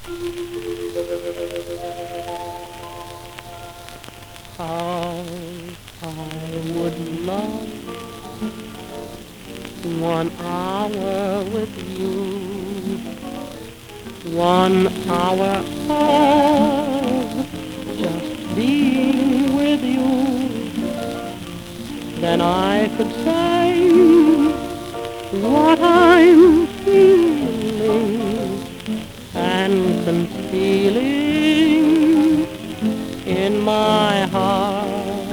How I would love 1 hour with you, 1 hour of just being with you. Then I could say what I'm feeling and concealing in my heart.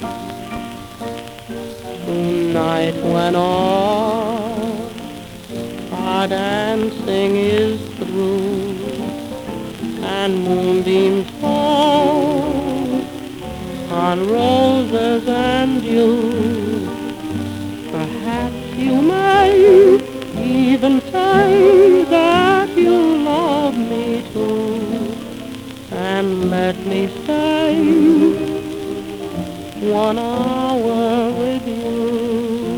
Tonight when all our dancing is through and moonbeams fall on roses and dew, perhaps you may even say that you love me too, and let me stay 1 hour with you.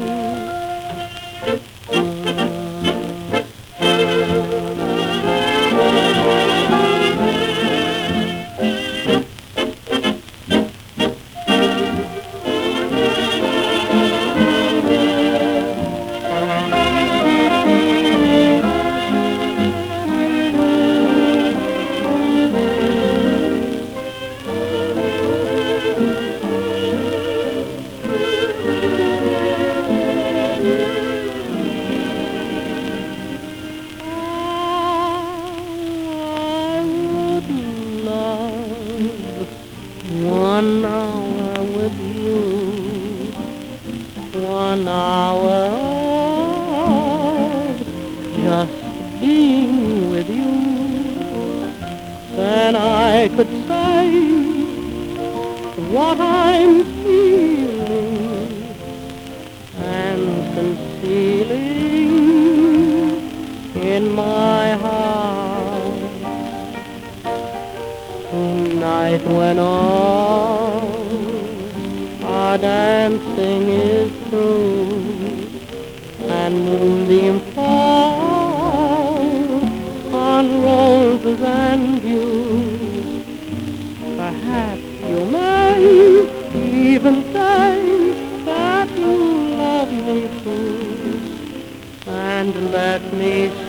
One hour with you, 1 hour of just being with you. Then I could say what I'm feeling and concealing in my heart. Tonight when all our dancing is through and moonbeams fall on roses and dew, perhaps you may even say that you love me too, and let me